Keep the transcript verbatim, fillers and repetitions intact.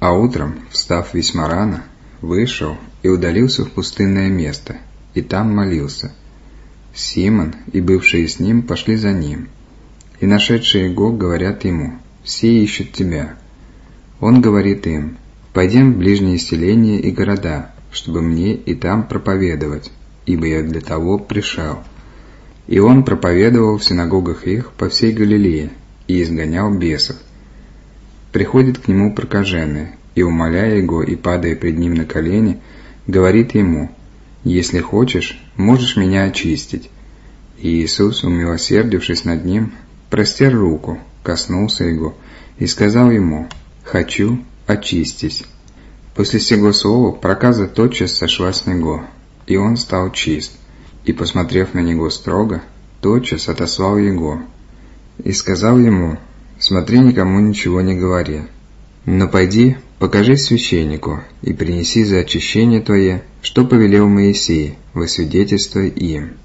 А утром, встав весьма рано, вышел и удалился в пустынное место, и там молился. Симон и бывшие с ним пошли за ним, и нашедшие его говорят ему: «Все ищут тебя». Он говорит им: «Пойдем в ближние селения и города, чтобы мне и там проповедовать, ибо я для того пришел». И он проповедовал в синагогах их по всей Галилее и изгонял бесов. Приходит к нему прокаженный, и, умоляя его и падая пред ним на колени, говорит ему: «Если хочешь, можешь меня очистить». И Иисус, умилосердившись над ним, простер руку, коснулся его и сказал ему: «Хочу, очистись». После сего слова проказа тотчас сошла с него, и он стал чист, и, посмотрев на него строго, тотчас отослал его. И сказал ему: «Смотри, никому ничего не говори, но пойди, покажись священнику и принеси за очищение твое, что повелел Моисей, во свидетельство им».